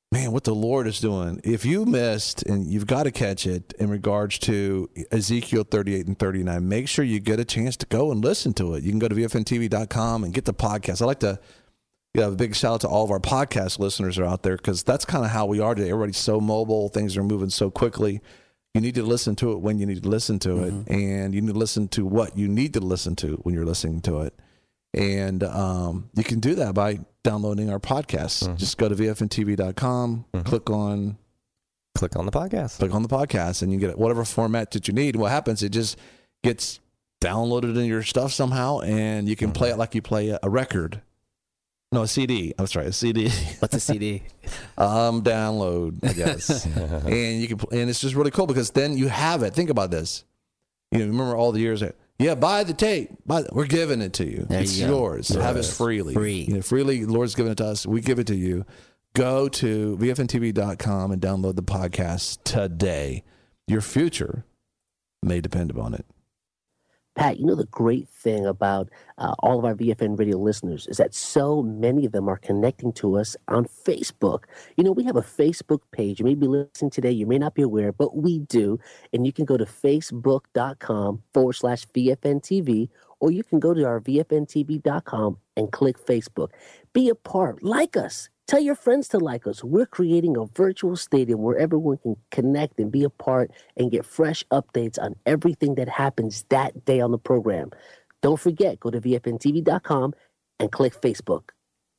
man, what the Lord is doing. If you missed, and you've got to catch it in regards to Ezekiel 38 and 39, make sure you get a chance to go and listen to it. You can go to VFNTV.com and get the podcast. I like to give a big shout out to all of our podcast listeners that are out there, because that's kind of how we are today. Everybody's so mobile. Things are moving so quickly. You need to listen to it when you need to listen to it, and you need to listen to what you need to listen to when you're listening to it. And you can do that by downloading our podcast. Just go to VFNTV.com, click on the podcast. Click on the podcast, and you get whatever format that you need. What happens, it just gets downloaded in your stuff somehow, and you can play it like you play a record. No, a CD. I'm sorry, a CD. What's a CD? Download, I guess. And you can, and it's just really cool because then you have it. Think about this. You know, remember all the years that, yeah, buy the tape. We're giving it to you. It's yours. Have it freely. You know, freely. The Lord's given it to us. We give it to you. Go to VFNTV.com and download the podcast today. Your future may depend upon it. Pat, you know the great thing about all of our VFN radio listeners is that so many of them are connecting to us on Facebook. You know, we have a Facebook page. You may be listening today. You may not be aware, but we do. And you can go to facebook.com/VFNTV, or you can go to our VFNTV.com and click Facebook. Be a part. Like us. Tell your friends to like us. We're creating a virtual stadium where everyone can connect and be a part and get fresh updates on everything that happens that day on the program. Don't forget, go to VFNTV.com and click Facebook.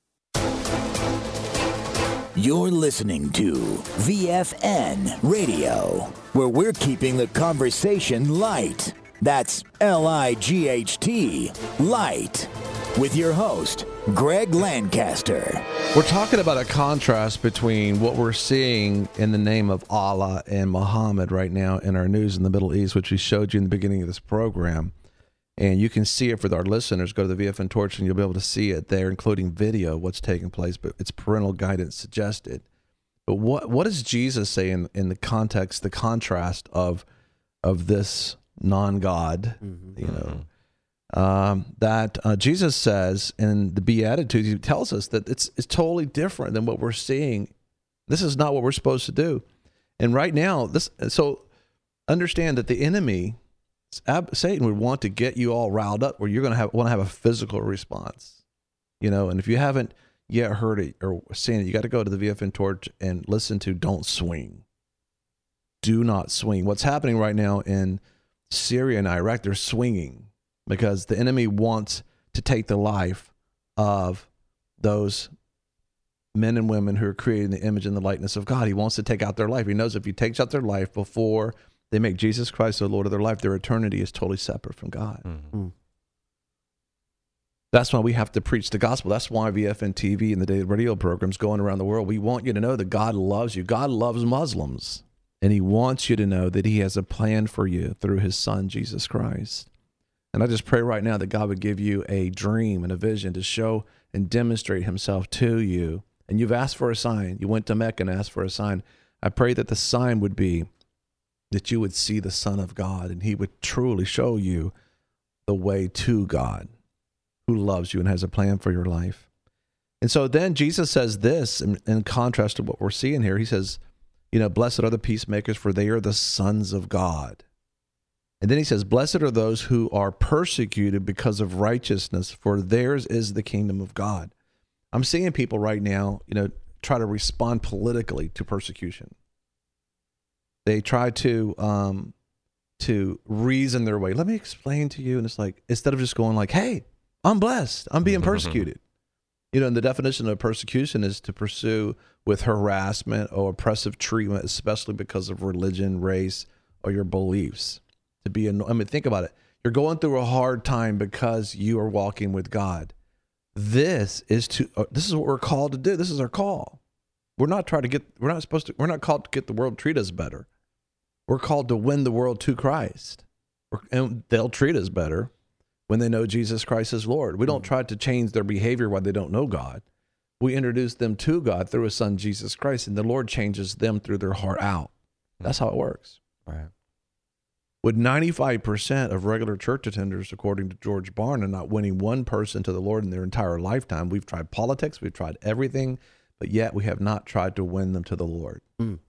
You're listening to VFN Radio, where we're keeping the conversation light. That's L-I-G-H-T, light. With your host, Greg Lancaster. We're talking about a contrast between what we're seeing in the name of Allah and Muhammad right now in our news in the Middle East, which we showed you in the beginning of this program. And you can see it for our listeners. Go to the VFN Torch and you'll be able to see it there, including video, what's taking place, but it's parental guidance suggested. But what does Jesus say in the context, the contrast of this non-God, you know, that Jesus says in the Beatitudes, he tells us that it's totally different than what we're seeing. This is not what we're supposed to do. And right now, so understand that the enemy, Satan, would want to get you all riled up where you're going to want to have a physical response, you know. And if you haven't yet heard it or seen it, you got to go to the VFN Torch and listen to Don't Swing. Do not swing. What's happening right now in Syria and Iraq, they're swinging because the enemy wants to take the life of those men and women who are created in the image and the likeness of God. He wants to take out their life. He knows if he takes out their life before they make Jesus Christ the Lord of their life, their eternity is totally separate from God. That's why we have to preach the gospel. That's why VFN TV and the daily radio programs going around the world. We want you to know that God loves you. God loves Muslims. And he wants you to know that he has a plan for you through his son, Jesus Christ. And I just pray right now that God would give you a dream and a vision to show and demonstrate himself to you. And you've asked for a sign. You went to Mecca and asked for a sign. I pray that the sign would be that you would see the Son of God and he would truly show you the way to God, who loves you and has a plan for your life. And so then Jesus says this in contrast to what we're seeing here. He says, you know, blessed are the peacemakers, for they are the sons of God. And then he says, blessed are those who are persecuted because of righteousness, for theirs is the kingdom of God. I'm seeing people right now, you know, try to respond politically to persecution. They try to reason their way. Let me explain to you. And it's like, instead of just going like, hey, I'm blessed, I'm being persecuted. You know, and the definition of persecution is to pursue with harassment or oppressive treatment, especially because of religion, race, or your beliefs. To be, I mean, think about it. You're going through a hard time because you are walking with God. This is what we're called to do. This is our call. We're not called to get the world to treat us better. We're called to win the world to Christ. And they'll treat us better when they know Jesus Christ is Lord. We don't try to change their behavior while they don't know God. We introduce them to God through his son, Jesus Christ, and the Lord changes them through their heart out. That's how it works. Right. With 95% of regular church attenders, according to George Barna, not winning one person to the Lord in their entire lifetime, we've tried politics, we've tried everything but yet we have not tried to win them to the Lord.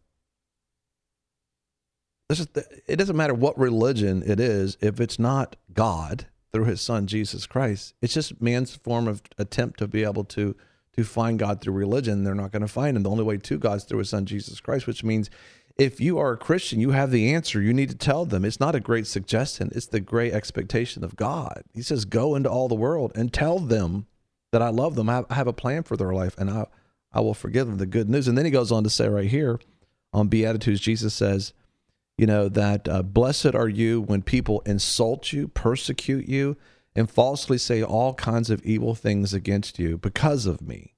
It doesn't matter what religion it is, if it's not God through his son, Jesus Christ. It's just man's form of attempt to be able to find God through religion. They're not going to find him. The only way to God is through his son, Jesus Christ, which means if you are a Christian, you have the answer. You need to tell them. It's not a great suggestion. It's the great expectation of God. He says, go into all the world and tell them that I love them. I have a plan for their life, and I will forgive them the good news. And then he goes on to say right here on Beatitudes, Jesus says, that blessed are you when people insult you, persecute you, and falsely say all kinds of evil things against you because of me.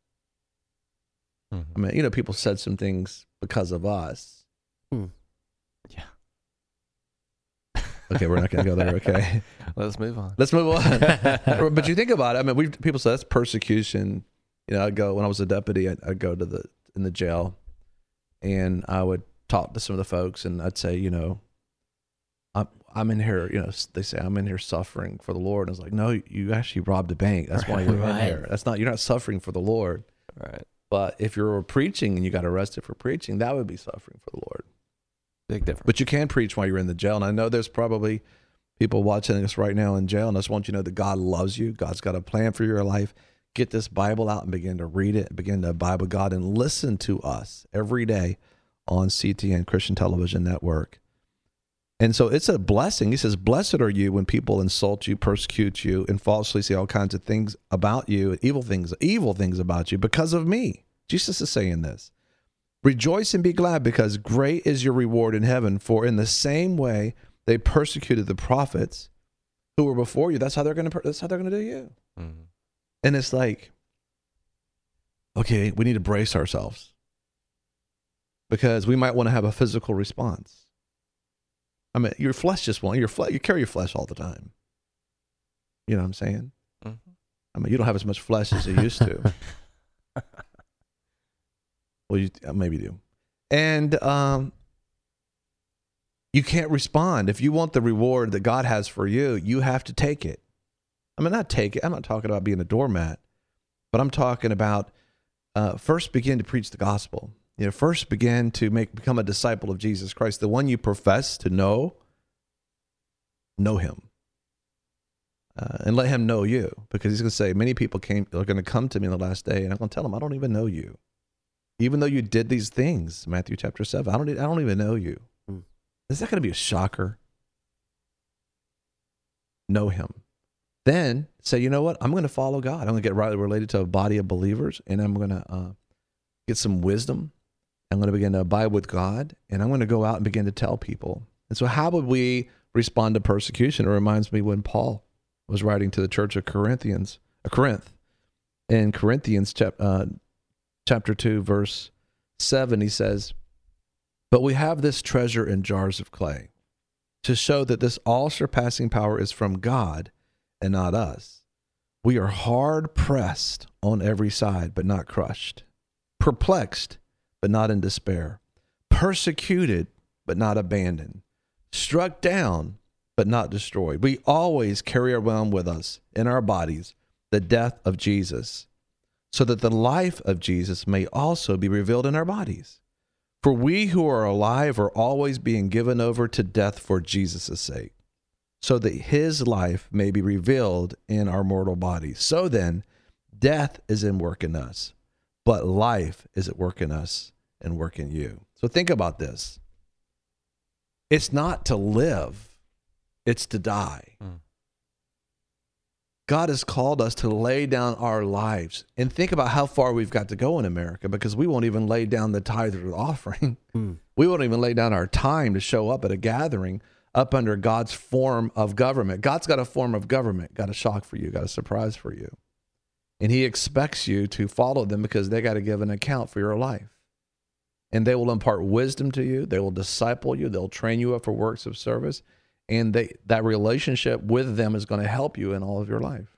I mean, people said some things because of us. Yeah. Okay, we're not going to go there. Okay. Let's move on. But you think about it. I mean, people say that's persecution. I'd go, when I was a deputy, I'd go to in the jail, and I would talk to some of the folks, and I'd say, I'm in here, they say I'm in here suffering for the Lord. And I was like, no, you actually robbed a bank. That's why you're in here. You're not suffering for the Lord. Right. But if you're preaching and you got arrested for preaching, that would be suffering for the Lord. Big difference. But you can preach while you're in the jail. And I know there's probably people watching us right now in jail, and I just want you to know that God loves you. God's got a plan for your life. Get this Bible out and begin to read it, begin to Bible God, and listen to us every day on CTN, Christian Television Network. And so it's a blessing. He says, blessed are you when people insult you, persecute you, and falsely say all kinds of things about you, evil things about you because of me. Jesus is saying this. Rejoice and be glad, because great is your reward in heaven, for in the same way they persecuted the prophets who were before you. That's how they're going to do you. Mm-hmm. And it's like, okay, we need to brace ourselves, because we might want to have a physical response. I mean, your flesh just won't. You carry your flesh all the time. You know what I'm saying? Mm-hmm. I mean, you don't have as much flesh as you used to. Well, you maybe do. And you can't respond. If you want the reward that God has for you, you have to take it. I mean, not take it. I'm not talking about being a doormat, but I'm talking about first begin to preach the gospel. First begin to become a disciple of Jesus Christ, the one you profess to know him, and let him know you, because he's going to say, many people are going to come to me in the last day, and I'm going to tell them, I don't even know you, even though you did these things. Matthew chapter 7. I don't even know you. Is that going to be a shocker? Know him. Then say, you know what? I'm going to follow God. I'm going to get rightly related to a body of believers, and I'm going to get some wisdom. I'm going to begin to abide with God, and I'm going to go out and begin to tell people. And so how would we respond to persecution? It reminds me when Paul was writing to the church of Corinth, in Corinthians chapter 2, verse 7, he says, but we have this treasure in jars of clay to show that this all-surpassing power is from God and not us. We are hard pressed on every side, but not crushed, perplexed, but not in despair, persecuted, but not abandoned, struck down, but not destroyed. We always carry around with us in our bodies the death of Jesus, so that the life of Jesus may also be revealed in our bodies. For we who are alive are always being given over to death for Jesus' sake, so that his life may be revealed in our mortal bodies. So then, death is in work in us, but life is at work in us and work in you. So think about this. It's not to live, it's to die. God has called us to lay down our lives. And think about how far we've got to go in America, because we won't even lay down the tithe or the offering. We won't even lay down our time to show up at a gathering up under God's form of government. God's got a form of government, got a shock for you, got a surprise for you. And he expects you to follow them, because they got to give an account for your life. And they will impart wisdom to you. They will disciple you. They'll train you up for works of service. And that relationship with them is going to help you in all of your life.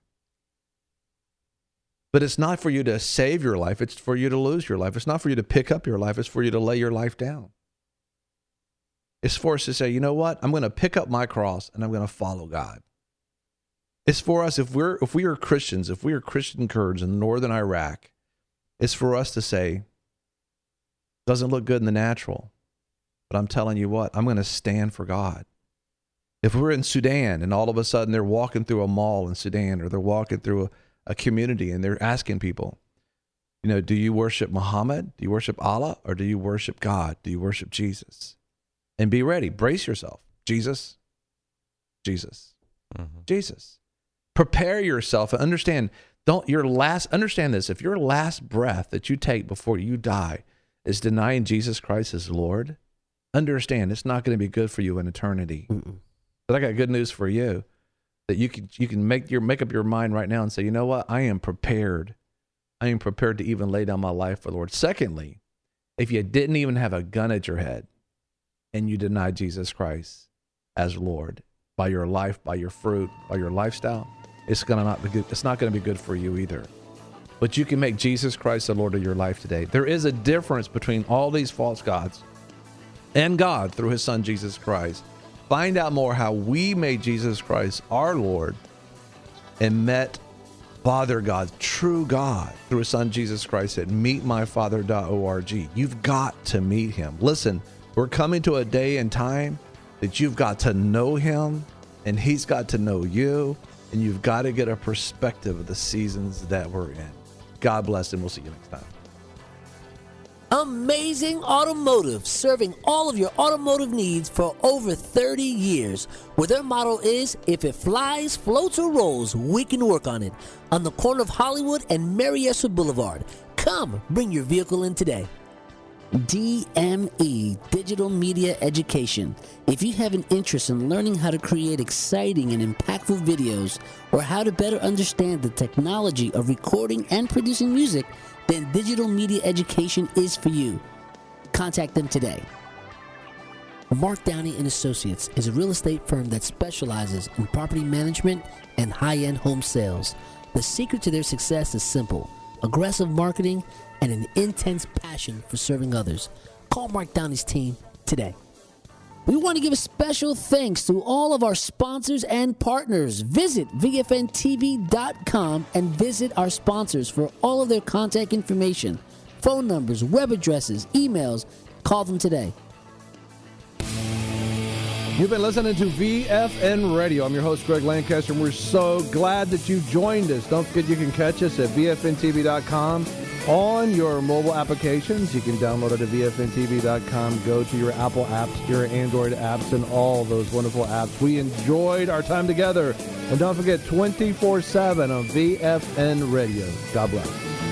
But it's not for you to save your life. It's for you to lose your life. It's not for you to pick up your life. It's for you to lay your life down. It's for us to say, you know what? I'm going to pick up my cross and I'm going to follow God. It's for us, if we are Christians, if we are Christian Kurds in northern Iraq, is for us to say, doesn't look good in the natural, but I'm telling you what, I'm going to stand for God. If we're in Sudan and all of a sudden they're walking through a mall in Sudan, or they're walking through a community and they're asking people, do you worship Muhammad? Do you worship Allah? Or do you worship God? Do you worship Jesus? And be ready. Brace yourself. Jesus. Jesus. Mm-hmm. Jesus. Prepare yourself and understand. Understand this. If your last breath that you take before you die is denying Jesus Christ as Lord, understand it's not going to be good for you in eternity. Mm-mm. But I got good news for you, that you can make up your mind right now and say, you know what? I am prepared. I am prepared to even lay down my life for the Lord. Secondly, if you didn't even have a gun at your head and you deny Jesus Christ as Lord by your life, by your fruit, by your lifestyle, it's not going to be good for you either. But you can make Jesus Christ the Lord of your life today. There is a difference between all these false gods and God through his son, Jesus Christ. Find out more how we made Jesus Christ our Lord and met Father God, true God, through his son, Jesus Christ at meetmyfather.org. You've got to meet him. Listen, we're coming to a day and time that you've got to know him and he's got to know you, and you've got to get a perspective of the seasons that we're in. God bless, and we'll see you next time. Amazing Automotive, serving all of your automotive needs for over 30 years. Where their motto is, if it flies, floats, or rolls, we can work on it. On the corner of Hollywood and Mary Esser Boulevard. Come, bring your vehicle in today. DME, Digital Media Education. If you have an interest in learning how to create exciting and impactful videos, or how to better understand the technology of recording and producing music, then Digital Media Education is for you. Contact them today. Mark Downey & Associates is a real estate firm that specializes in property management and high-end home sales. The secret to their success is simple: aggressive marketing and an intense passion for serving others. Call Mark Downey's team today. We want to give a special thanks to all of our sponsors and partners. Visit VFNTV.com and visit our sponsors for all of their contact information, phone numbers, web addresses, emails. Call them today. You've been listening to VFN Radio. I'm your host, Greg Lancaster, and we're so glad that you joined us. Don't forget you can catch us at VFNTV.com on your mobile applications. You can download it at VFNTV.com. Go to your Apple apps, your Android apps, and all those wonderful apps. We enjoyed our time together. And don't forget, 24/7 on VFN Radio. God bless.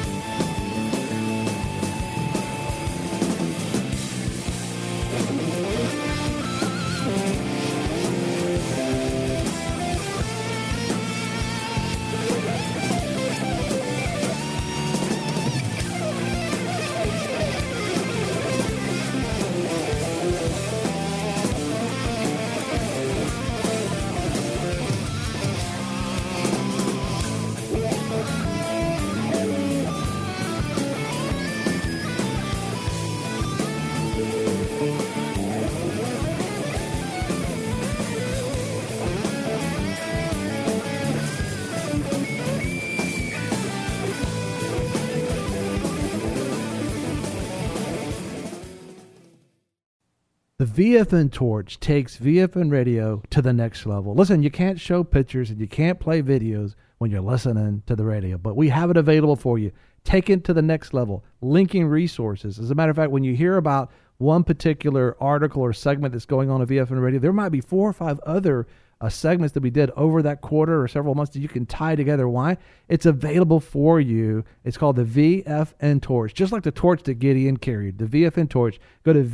The VFN Torch takes VFN Radio to the next level. Listen, you can't show pictures and you can't play videos when you're listening to the radio, but we have it available for you. Take it to the next level, linking resources. As a matter of fact, when you hear about one particular article or segment that's going on at VFN Radio, there might be 4 or 5 other segments that we did over that quarter or several months that you can tie together. Why? It's available for you. It's called the VFN Torch, just like the torch that Gideon carried, the VFN Torch. Go to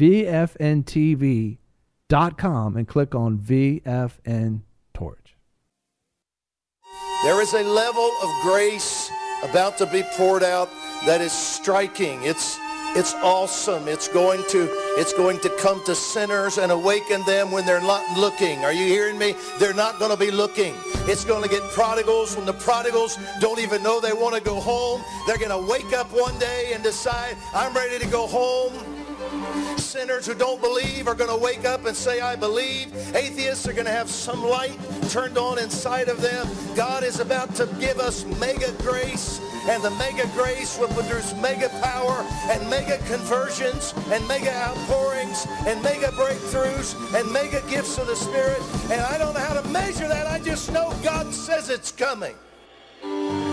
VFNTV.com and click on VFN Torch. There is a level of grace about to be poured out that is striking. It's awesome. It's going to come to sinners and awaken them when they're not looking. Are you hearing me? They're not going to be looking. It's going to get prodigals when the prodigals don't even know they want to go home. They're going to wake up one day and decide, I'm ready to go home. Sinners who don't believe are going to wake up and say, I believe. Atheists are going to have some light turned on inside of them. God is about to give us mega grace and the mega grace will produce mega power and mega conversions and mega outpourings and mega breakthroughs and mega gifts of the Spirit. And I don't know how to measure that. I just know God says it's coming.